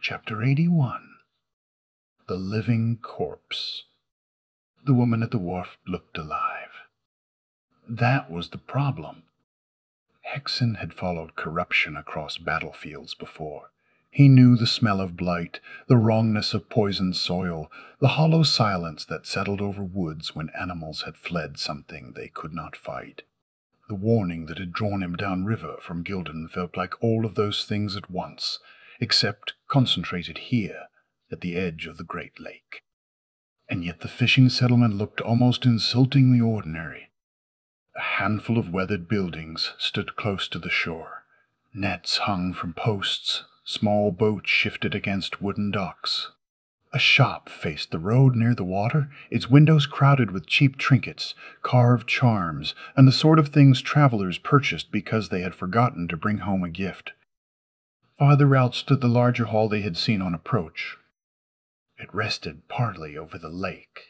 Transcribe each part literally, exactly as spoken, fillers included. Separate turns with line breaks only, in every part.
Chapter eighty-one. The Living Corpse. The woman at the wharf looked alive. That was the problem. Hexen had followed corruption across battlefields before. He knew the smell of blight, the wrongness of poisoned soil, the hollow silence that settled over woods when animals had fled something they could not fight. The warning that had drawn him downriver from Gildan felt like all of those things at once, except concentrated here, at the edge of the Great Lake. And yet the fishing settlement looked almost insultingly ordinary. A handful of weathered buildings stood close to the shore. Nets hung from posts, small boats shifted against wooden docks. A shop faced the road near the water, its windows crowded with cheap trinkets, carved charms, and the sort of things travelers purchased because they had forgotten to bring home a gift. Farther out stood the larger hall they had seen on approach. It rested partly over the lake.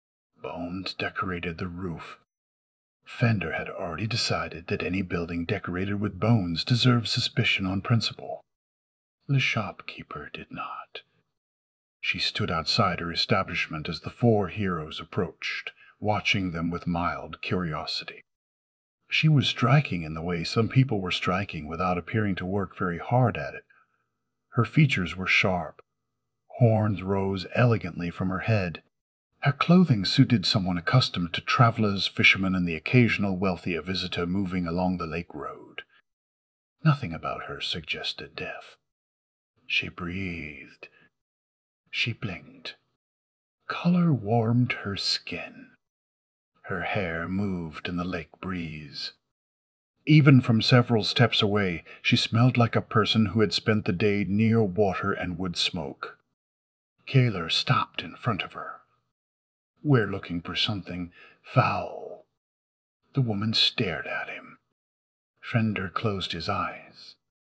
Bones decorated the roof. Fender had already decided that any building decorated with bones deserved suspicion on principle. The shopkeeper did not. She stood outside her establishment as the four heroes approached, watching them with mild curiosity. She was striking in the way some people were striking without appearing to work very hard at it. Her features were sharp. Horns rose elegantly from her head. Her clothing suited someone accustomed to travelers, fishermen, and the occasional wealthier visitor moving along the lake road. Nothing about her suggested death. She breathed. She blinked. Color warmed her skin. Her hair moved in the lake breeze. Even from several steps away, she smelled like a person who had spent the day near water and would smoke. Kaler stopped in front of her. "We're looking for something foul." The woman stared at him. Fender closed his eyes.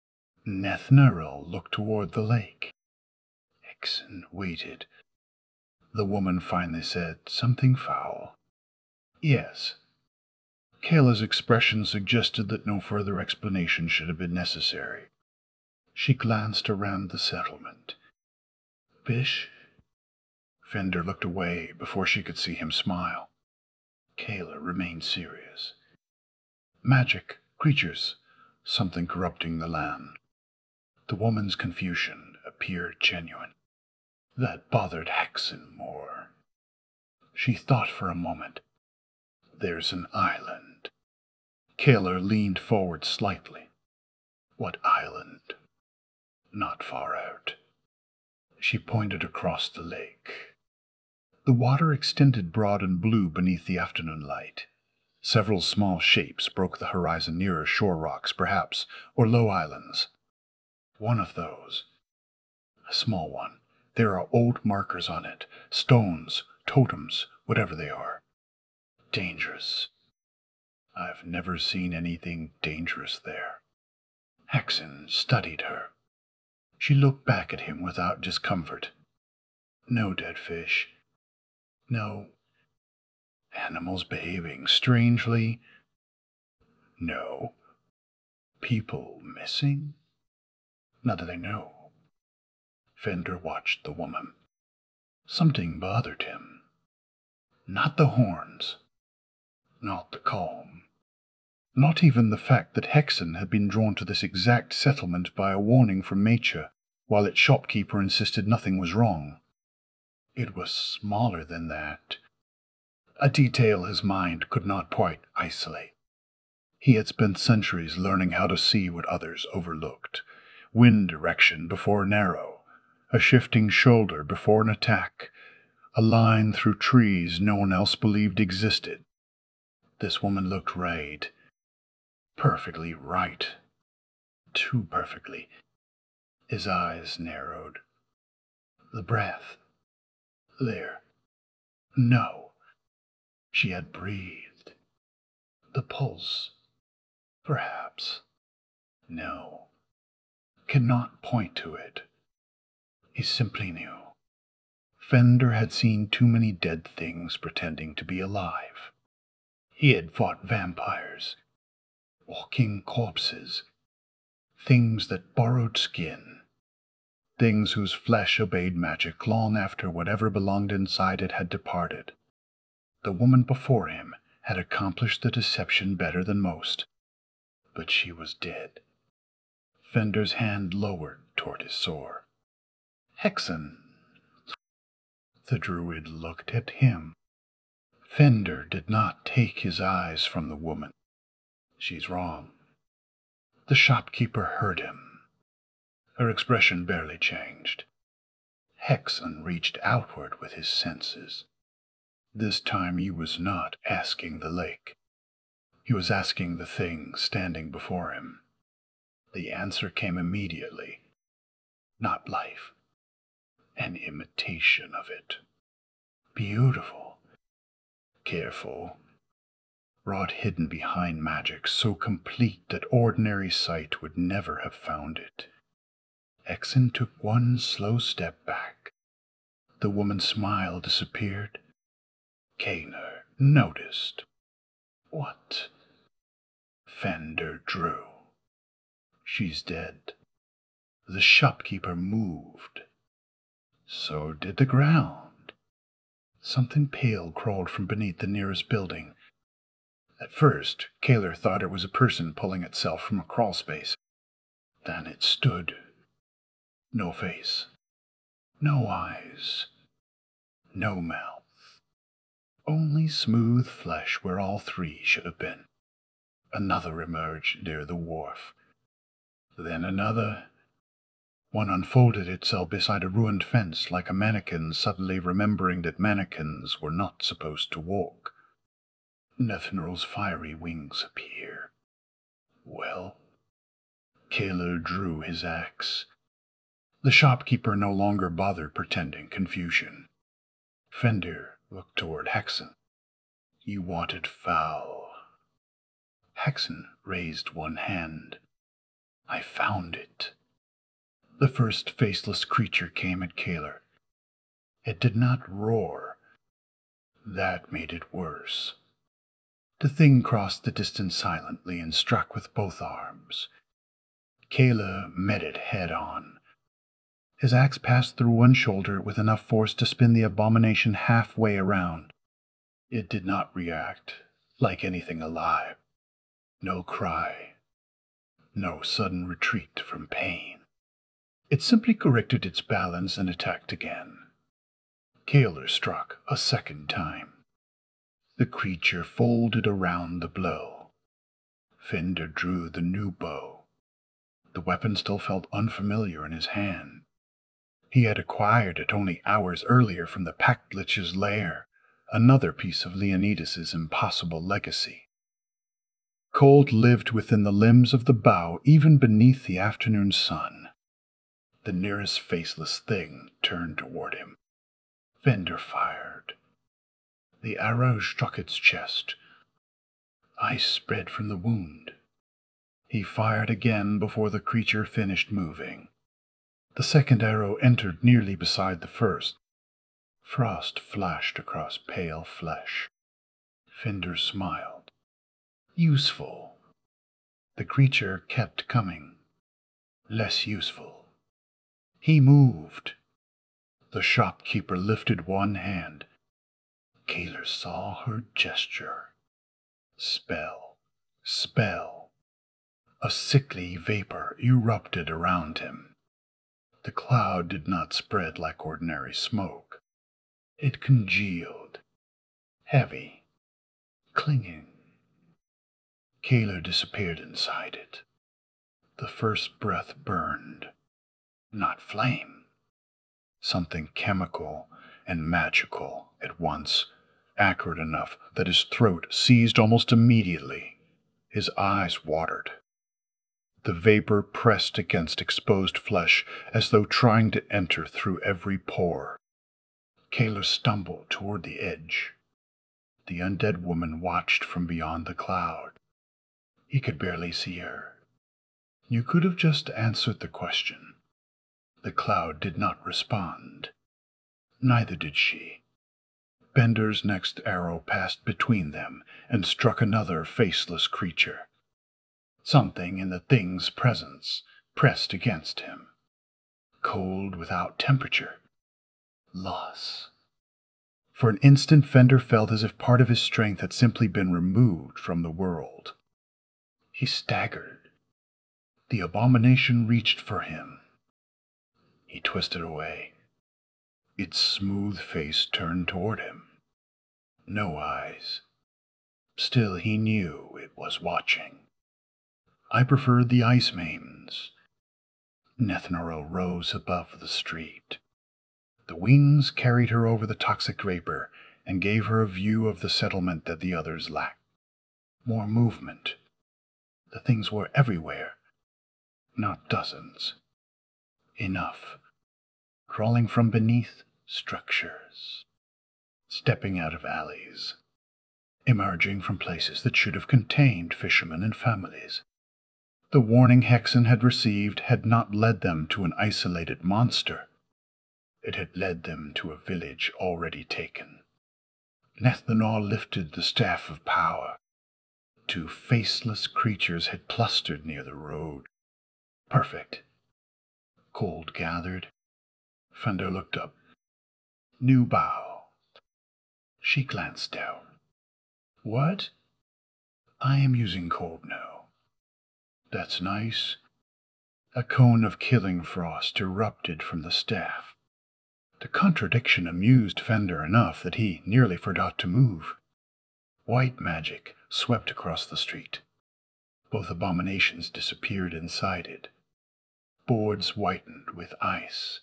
Nethnaril looked toward the lake. Hexen waited. The woman finally said, "Something foul?" "Yes." Kayla's expression suggested that no further explanation should have been necessary. She glanced around the settlement. "Bish?" Fender looked away before she could see him smile. Kayla remained serious. "Magic, creatures, something corrupting the land." The woman's confusion appeared genuine. That bothered Hexen more. She thought for a moment. "There's an island." Kaler leaned forward slightly. "What island?" "Not far out." She pointed across the lake. The water extended broad and blue beneath the afternoon light. Several small shapes broke the horizon nearer shore rocks, perhaps, or low islands. One of those. A small one. There are old markers on it, stones, totems, whatever they are. Dangerous. I've never seen anything dangerous there. Hexen studied her. She looked back at him without discomfort. No dead fish. No animals behaving strangely. No people missing. Not that I know. Fender watched the woman. Something bothered him. Not the horns. Not the calm. Not even the fact that Hexen had been drawn to this exact settlement by a warning from Mature, while its shopkeeper insisted nothing was wrong. It was smaller than that. A detail his mind could not quite isolate. He had spent centuries learning how to see what others overlooked. Wind direction before an arrow. A shifting shoulder before an attack. A line through trees no one else believed existed. This woman looked right. Perfectly right. Too perfectly. His eyes narrowed. The breath. There. No. She had breathed. The pulse. Perhaps. No. Cannot point to it. He simply knew. Fender had seen too many dead things pretending to be alive. He had fought vampires, walking corpses, things that borrowed skin. things whose flesh obeyed magic long after whatever belonged inside it had departed. The woman before him had accomplished the deception better than most, but she was dead. Fender's hand lowered toward his sword. Hexen! The druid looked at him. Fender did not take his eyes from the woman. She's wrong. The shopkeeper heard him. Her expression barely changed. Hexen reached outward with his senses. This time he was not asking the lake. He was asking the thing standing before him. The answer came immediately. Not life. An imitation of it. Beautiful. Careful. Wrought hidden behind magic so complete that ordinary sight would never have found it. Hexen took one slow step back. The woman's smile disappeared. Kaner noticed. What? Fender drew. She's dead. The shopkeeper moved. So did the ground. Something pale crawled from beneath the nearest building. At first, Kaler thought it was a person pulling itself from a crawl space. Then it stood. No face. No eyes. No mouth. Only smooth flesh where all three should have been. Another emerged near the wharf. Then another. One unfolded itself beside a ruined fence like a mannequin suddenly remembering that mannequins were not supposed to walk. Nethnral's fiery wings appear. Well, Kaler drew his axe. The shopkeeper no longer bothered pretending confusion. Fender looked toward Hexen. You wanted foul. Hexen raised one hand. I found it. The first faceless creature came at Kaler. It did not roar. That made it worse. The thing crossed the distance silently and struck with both arms. Kaler met it head-on. His axe passed through one shoulder with enough force to spin the abomination halfway around. It did not react, like anything alive. No cry. No sudden retreat from pain. It simply corrected its balance and attacked again. Kaler struck a second time. The creature folded around the blow. Fender drew the new bow. The weapon still felt unfamiliar in his hand. He had acquired it only hours earlier from the Pact Lich's lair, another piece of Leonidas's impossible legacy. Cold lived within the limbs of the bough even beneath the afternoon sun. The nearest faceless thing turned toward him. Fender fired. The arrow struck its chest. Ice spread from the wound. He fired again before the creature finished moving. The second arrow entered nearly beside the first. Frost flashed across pale flesh. Fender smiled. Useful. The creature kept coming. Less useful. He moved. The shopkeeper lifted one hand. Kaler saw her gesture. Spell. Spell. A sickly vapor erupted around him. The cloud did not spread like ordinary smoke. It congealed. Heavy. Clinging. Kaler disappeared inside it. The first breath burned. Not flame. Something chemical and magical at once, accurate enough that his throat seized almost immediately. His eyes watered. The vapor pressed against exposed flesh as though trying to enter through every pore. Kaler stumbled toward the edge. The undead woman watched from beyond the cloud. He could barely see her. You could have just answered the question. The cloud did not respond. Neither did she. Bender's next arrow passed between them and struck another faceless creature. Something in the thing's presence pressed against him. cold without temperature. Loss. For an instant, Fender felt as if part of his strength had simply been removed from the world. He staggered. The abomination reached for him. He twisted away. Its smooth face turned toward him. No eyes. Still, he knew it was watching. I preferred the ice maidens. Nethnarel rose above the street. The wings carried her over the toxic vapor and gave her a view of the settlement that the others lacked. More movement. The things were everywhere. Not dozens. Enough. Crawling from beneath structures. Stepping out of alleys. Emerging from places that should have contained fishermen and families. The warning Hexen had received had not led them to an isolated monster. It had led them to a village already taken. Nethanol lifted the staff of power. Two faceless creatures had clustered near the road. Perfect. Cold gathered. Fender looked up. New bow. She glanced down. What? I am using cold now. That's nice. A cone of killing frost erupted from the staff. The contradiction amused Fender enough that he nearly forgot to move. White magic swept across the street. Both abominations disappeared inside it. Boards whitened with ice.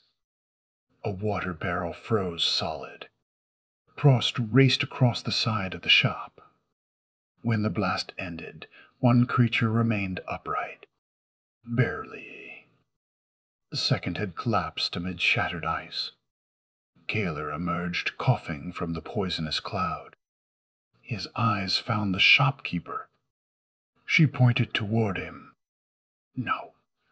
A water barrel froze solid. Frost raced across the side of the shop. When the blast ended, one creature remained upright. Barely. The second had collapsed amid shattered ice. Kaler emerged coughing from the poisonous cloud. His eyes found the shopkeeper. She pointed toward him. No.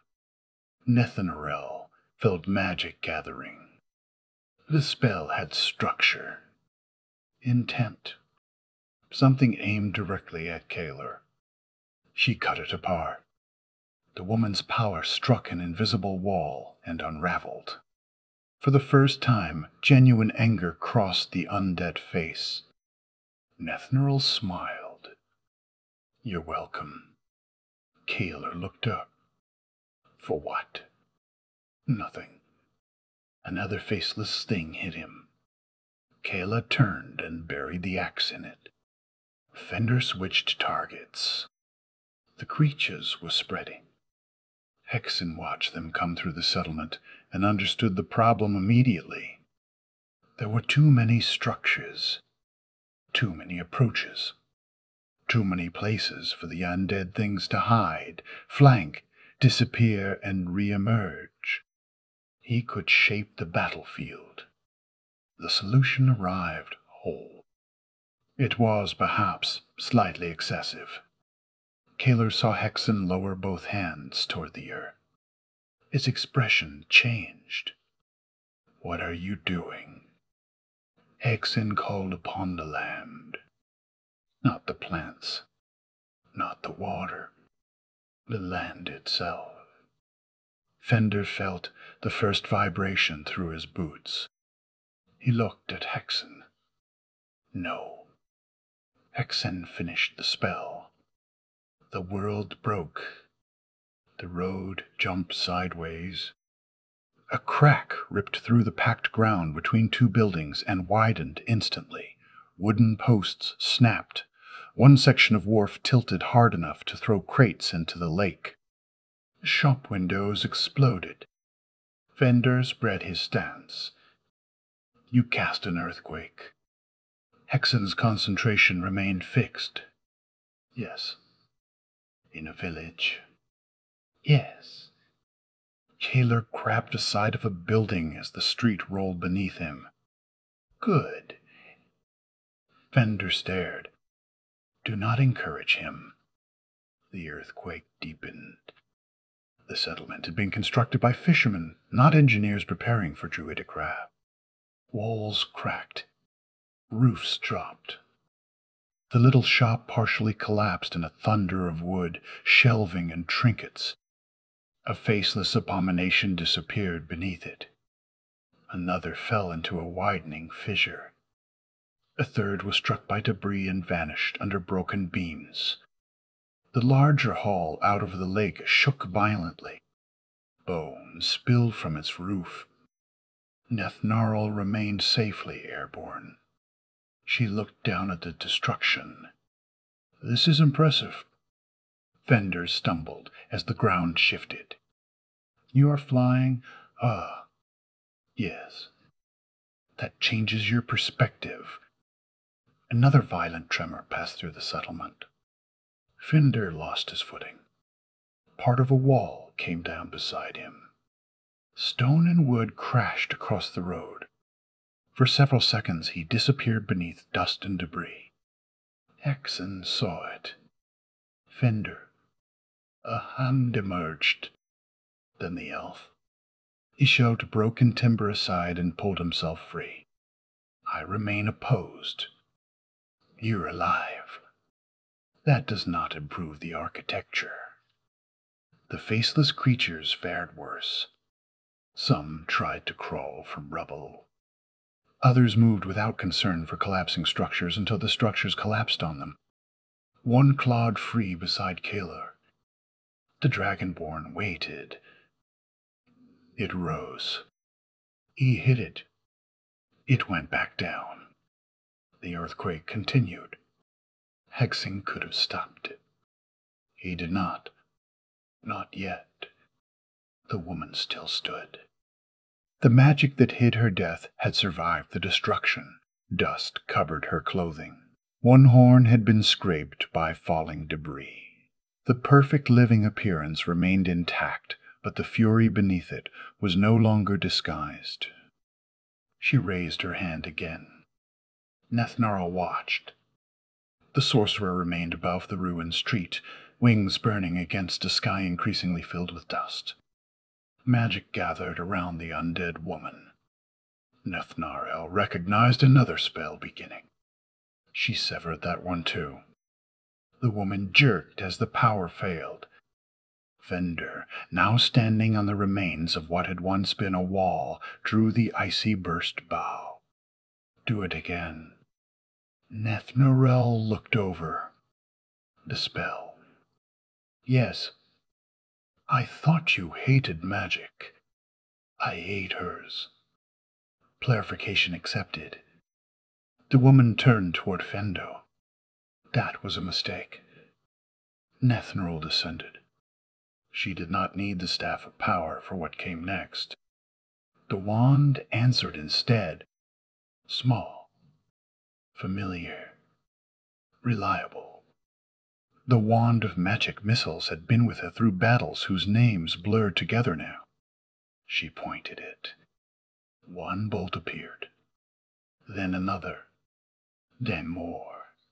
Nethanarel felt magic gathering. The spell had structure. Intent. Something aimed directly at Kaler. She cut it apart. The woman's power struck an invisible wall and unraveled. For the first time, genuine anger crossed the undead face. Nethanarel smiled. You're welcome. Kaler looked up. For what? Nothing. Another faceless thing hit him. Kayla turned and buried the axe in it. Fender switched targets. The creatures were spreading. Hexen watched them come through the settlement and understood the problem immediately. There were too many structures, too many approaches, too many places for the undead things to hide, flank, disappear, and re-emerge. He could shape the battlefield. The solution arrived whole. It was, perhaps, slightly excessive. Kaler saw Hexen lower both hands toward the earth. His expression changed. What are you doing? Hexen called upon the land. Not the plants. Not the water. The land itself. Fender felt the first vibration through his boots. He looked at Hexen. No. Hexen finished the spell. The world broke. The road jumped sideways. A crack ripped through the packed ground between two buildings and widened instantly. Wooden posts snapped. One section of wharf tilted hard enough to throw crates into the lake. Shop windows exploded. Fender spread his stance. You cast an earthquake. Hexen's concentration remained fixed. Yes. In a village. Yes. Kaler grabbed the side of a building as the street rolled beneath him. Good. Fender stared. Do not encourage him. The earthquake deepened. The settlement had been constructed by fishermen, not engineers preparing for druidic craft. Walls cracked. Roofs dropped. The little shop partially collapsed in a thunder of wood, shelving, and trinkets. A faceless abomination disappeared beneath it. Another fell into a widening fissure. A third was struck by debris and vanished under broken beams. The larger hall out of the lake shook violently. Bones spilled from its roof. Nethnarl remained safely airborne. She looked down at the destruction. "This is impressive." Fender stumbled as the ground shifted. "You are flying? Ah, yes. That changes your perspective." Another violent tremor passed through the settlement. Fender lost his footing. Part of a wall came down beside him. Stone and wood crashed across the road. For several seconds he disappeared beneath dust and debris. Hexen saw it. Fender. A hand emerged. Then the elf. He shoved broken timber aside and pulled himself free. "I remain opposed. You're alive. That does not improve the architecture." The faceless creatures fared worse. Some tried to crawl from rubble. Others moved without concern for collapsing structures until the structures collapsed on them. One clawed free beside Kalar. The Dragonborn waited. It rose. He hit it. It went back down. The earthquake continued. Hexen could have stopped it. He did not. Not yet. The woman still stood. The magic that hid her death had survived the destruction. Dust covered her clothing. One horn had been scraped by falling debris. The perfect living appearance remained intact, but the fury beneath it was no longer disguised. She raised her hand again. Nethnarl watched. The sorcerer remained above the ruined street, wings burning against a sky increasingly filled with dust. Magic gathered around the undead woman. Nethnarl recognized another spell beginning. She severed that one too. The woman jerked as the power failed. Fender, now standing on the remains of what had once been a wall, drew the icy burst bow. "Do it again." Nethnarl looked over. The spell. "Yes. I thought you hated magic. I hate hers." Clarification accepted. The woman turned toward Fendo. "That was a mistake." Nethnarl descended. She did not need the Staff of Power for what came next. The wand answered instead. Small. Familiar. Reliable. The wand of magic missiles had been with her through battles whose names blurred together now. She pointed it. One bolt appeared. Then another. Then more.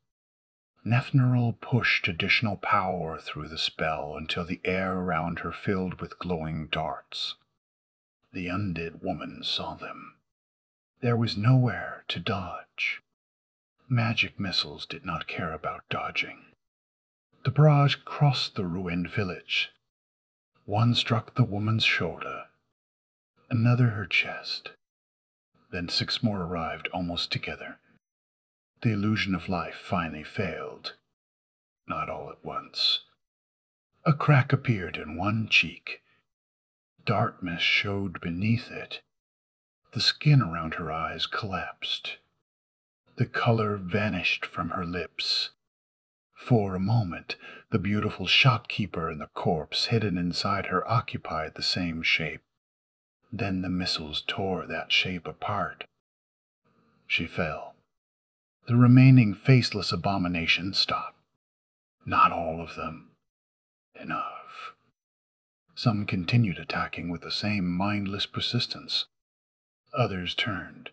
Nethnarl pushed additional power through the spell until the air around her filled with glowing darts. The undead woman saw them. There was nowhere to dodge. Magic missiles did not care about dodging. The barrage crossed the ruined village. One struck the woman's shoulder, another her chest. Then six more arrived almost together. The illusion of life finally failed. Not all at once. A crack appeared in one cheek. Darkness showed beneath it. The skin around her eyes collapsed. The color vanished from her lips. For a moment, the beautiful shopkeeper and the corpse hidden inside her occupied the same shape. Then the missiles tore that shape apart. She fell. The remaining faceless abominations stopped. Not all of them. Enough. Some continued attacking with the same mindless persistence. Others turned.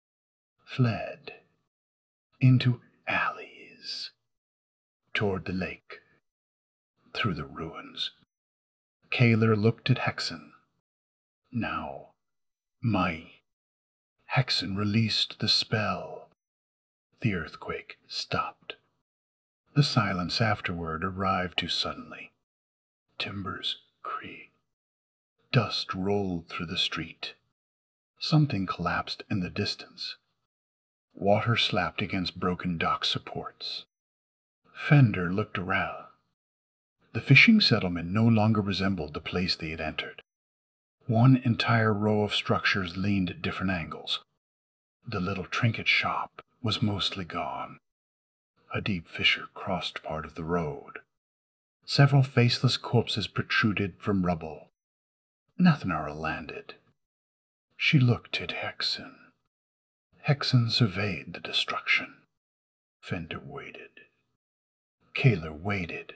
Fled. Into alleys. Toward the lake. Through the ruins. Kalar looked at Hexen. Now, my Hexen released the spell. The earthquake stopped. The silence afterward arrived too suddenly. Timbers creaked. Dust rolled through the street. Something collapsed in the distance. Water slapped against broken dock supports. Fender looked around. The fishing settlement no longer resembled the place they had entered. One entire row of structures leaned at different angles. The little trinket shop was mostly gone. A deep fissure crossed part of the road. Several faceless corpses protruded from rubble. Nathanara landed. She looked at Hexen. Hexen surveyed the destruction. Fender waited. Kaler waited.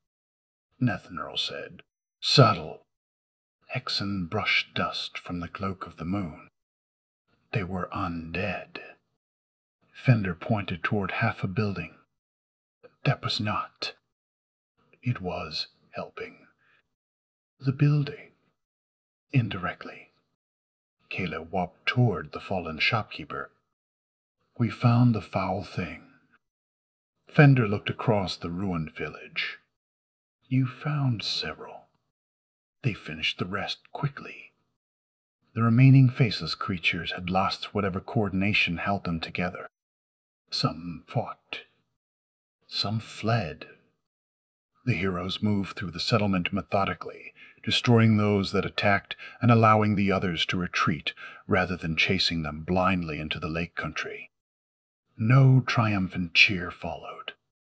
Nathanarl said, "Saddle." Hexen brushed dust from the cloak of the moon. They were undead. Fender pointed toward half a building. That was not. It was helping. The building. Indirectly. Kaler walked toward the fallen shopkeeper. "We found the foul thing." Fender looked across the ruined village. "You found several. They finished the rest quickly." The remaining faceless creatures had lost whatever coordination held them together. Some fought. Some fled. The heroes moved through the settlement methodically, destroying those that attacked and allowing the others to retreat rather than chasing them blindly into the lake country. No triumphant cheer followed.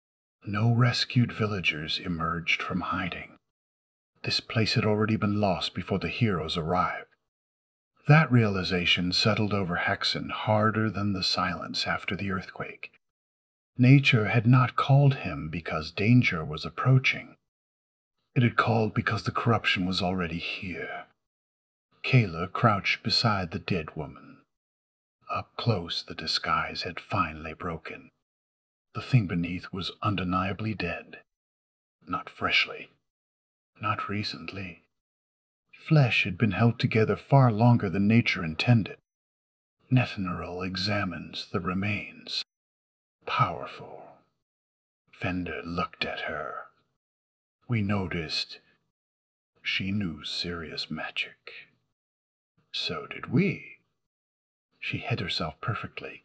No rescued villagers emerged from hiding. This place had already been lost before the heroes arrived. That realization settled over Hexen harder than the silence after the earthquake. Nature had not called him because danger was approaching. It had called because the corruption was already here. Kaler crouched beside the dead woman. Up close, the disguise had finally broken. The thing beneath was undeniably dead. Not freshly. Not recently. Flesh had been held together far longer than nature intended. Nathanarl examines the remains. Powerful. Fender looked at her. We noticed she knew serious magic. So did we. She hid herself perfectly.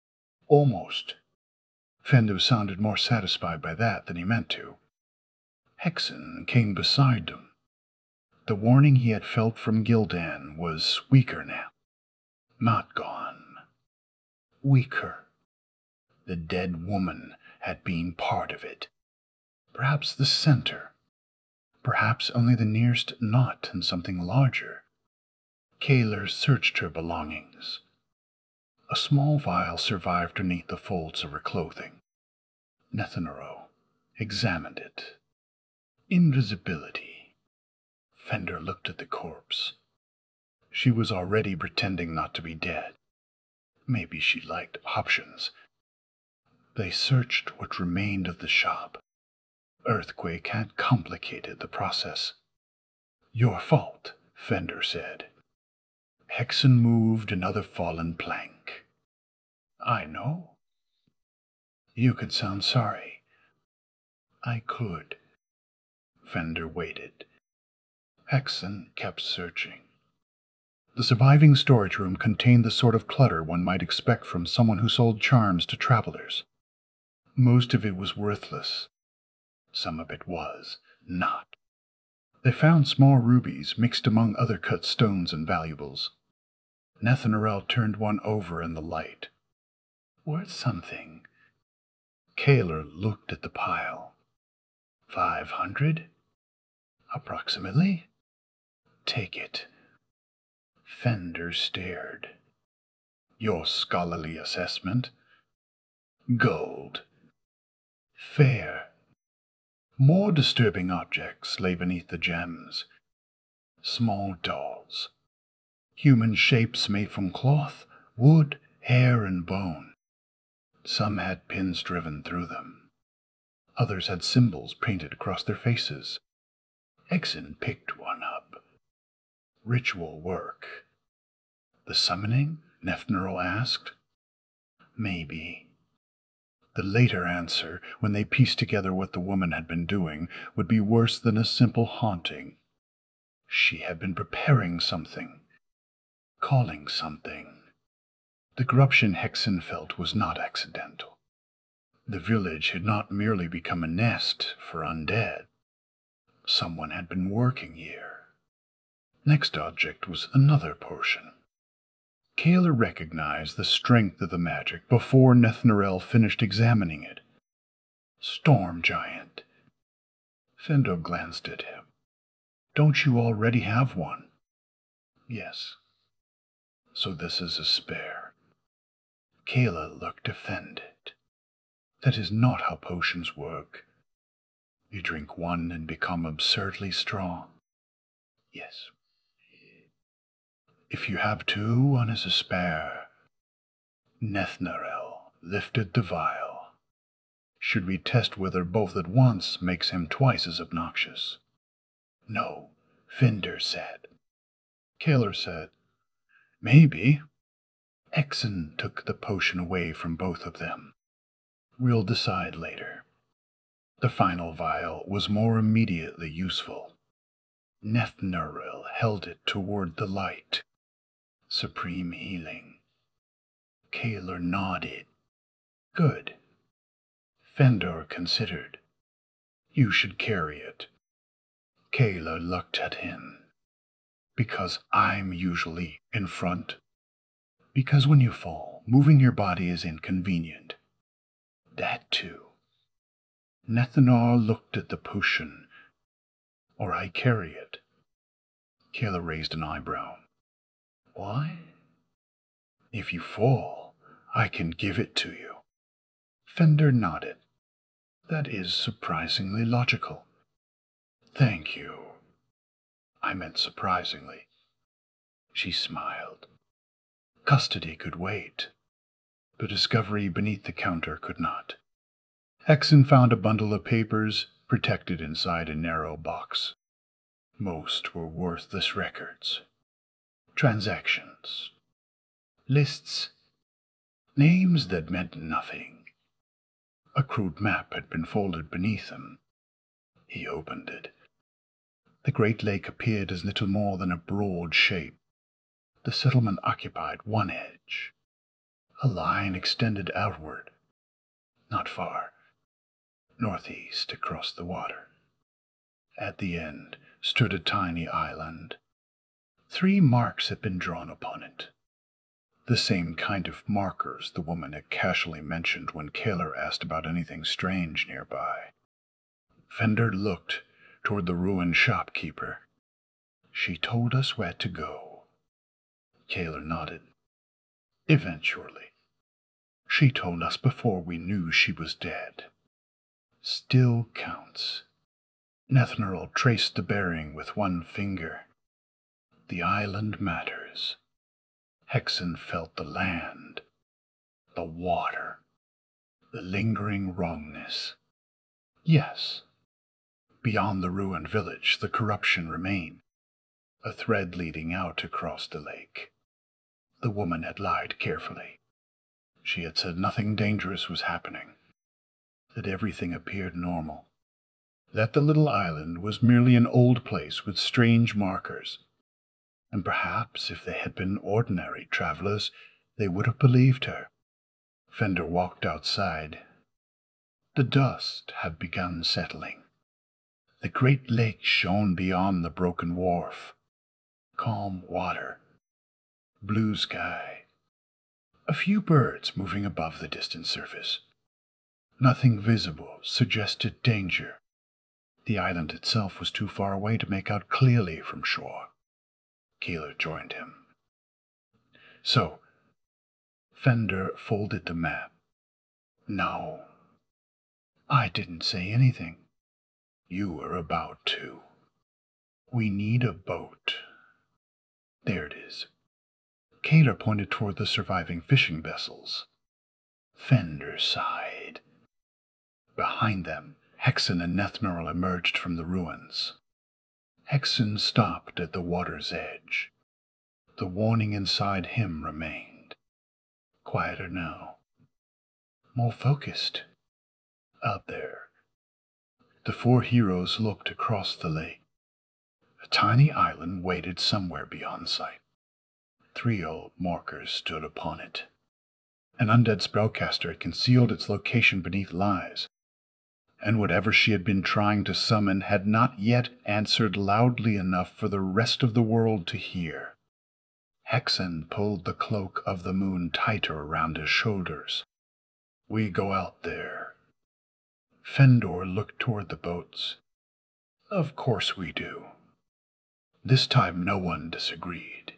Almost. Fender sounded more satisfied by that than he meant to. Hexen came beside them. The warning he had felt from Gildan was weaker now. Not gone. Weaker. The dead woman had been part of it. Perhaps the center. Perhaps only the nearest knot in something larger. Kaler searched her belongings. A small vial survived beneath the folds of her clothing. Nathanarl examined it. Invisibility. Fender looked at the corpse. She was already pretending not to be dead. Maybe she liked options. They searched what remained of the shop. Earthquake had complicated the process. Your fault, Fender said. Hexen moved another fallen plank. I know. You could sound sorry. I could. Fender waited. Hexen kept searching. The surviving storage room contained the sort of clutter one might expect from someone who sold charms to travelers. Most of it was worthless. Some of it was not. They found small rubies mixed among other cut stones and valuables. Nathanarl turned one over in the light. Worth something. Kaler looked at the pile. Five hundred? Approximately. Take it. Fender stared. Your scholarly assessment? Gold. Fair. More disturbing objects lay beneath the gems. Small dolls. Human shapes made from cloth, wood, hair, and bone. Some had pins driven through them. Others had symbols painted across their faces. Hexen picked one up. Ritual work. The summoning? Nathanarl asked. Maybe. The later answer, when they pieced together what the woman had been doing, would be worse than a simple haunting. She had been preparing something, calling something. The corruption Hexen felt was not accidental. The village had not merely become a nest for undead. Someone had been working here. Next object was another potion. Kayla recognized the strength of the magic before Nethnarel finished examining it. Storm Giant. Fendor glanced at him. Don't you already have one? Yes. So this is a spare. Kayla looked offended. That is not how potions work. You drink one and become absurdly strong. Yes. If you have two, one is a spare. Nethnarel lifted the vial. Should we test whether both at once makes him twice as obnoxious? No, Fendor said. Kaler said, maybe. Hexen took the potion away from both of them. We'll decide later. The final vial was more immediately useful. Nethnarel held it toward the light. Supreme healing. Kaler nodded. Good. Fendor considered. You should carry it. Kayla looked at him. Because I'm usually in front. Because when you fall, moving your body is inconvenient. That too. Nethanar looked at the potion. Or I carry it. Kayla raised an eyebrow. Why? If you fall, I can give it to you. Fendor nodded. That is surprisingly logical. Thank you. I meant surprisingly. She smiled. Custody could wait. The discovery beneath the counter could not. Hexen found a bundle of papers protected inside a narrow box. Most were worthless records. Transactions. Lists. Names that meant nothing. A crude map had been folded beneath them. He opened it. The Great Lake appeared as little more than a broad shape. The settlement occupied one edge. A line extended outward, not far, northeast across the water. At the end stood a tiny island. Three marks had been drawn upon it. The same kind of markers the woman had casually mentioned when Kaler asked about anything strange nearby. Fendor looked toward the ruined shopkeeper. She told us where to go. Kaler nodded. Eventually. She told us before we knew she was dead. Still counts. Nethnarel traced the bearing with one finger. The island matters. Hexen felt the land, the water, the lingering wrongness. Yes. Beyond the ruined village, the corruption remained, a thread leading out across the lake. The woman had lied carefully. She had said nothing dangerous was happening, that everything appeared normal, that the little island was merely an old place with strange markers, and perhaps if they had been ordinary travelers, they would have believed her. Fendor walked outside. The dust had begun settling. The great lake shone beyond the broken wharf. Calm water. Blue sky. A few birds moving above the distant surface. Nothing visible suggested danger. The island itself was too far away to make out clearly from shore. Keeler joined him. So, Fendor folded the map. No. I didn't say anything. You were about to. We need a boat. There it is. Kaler pointed toward the surviving fishing vessels. Fendor sighed. Behind them, Hexen and Nethnarel emerged from the ruins. Hexen stopped at the water's edge. The warning inside him remained. Quieter now. More focused. Out there. The four heroes looked across the lake. A tiny island waited somewhere beyond sight. Three old markers stood upon it. An undead spellcaster had concealed its location beneath lies, and whatever she had been trying to summon had not yet answered loudly enough for the rest of the world to hear. Hexen pulled the cloak of the moon tighter around his shoulders. "We go out there." Fendor looked toward the boats. "Of course we do." This time no one disagreed.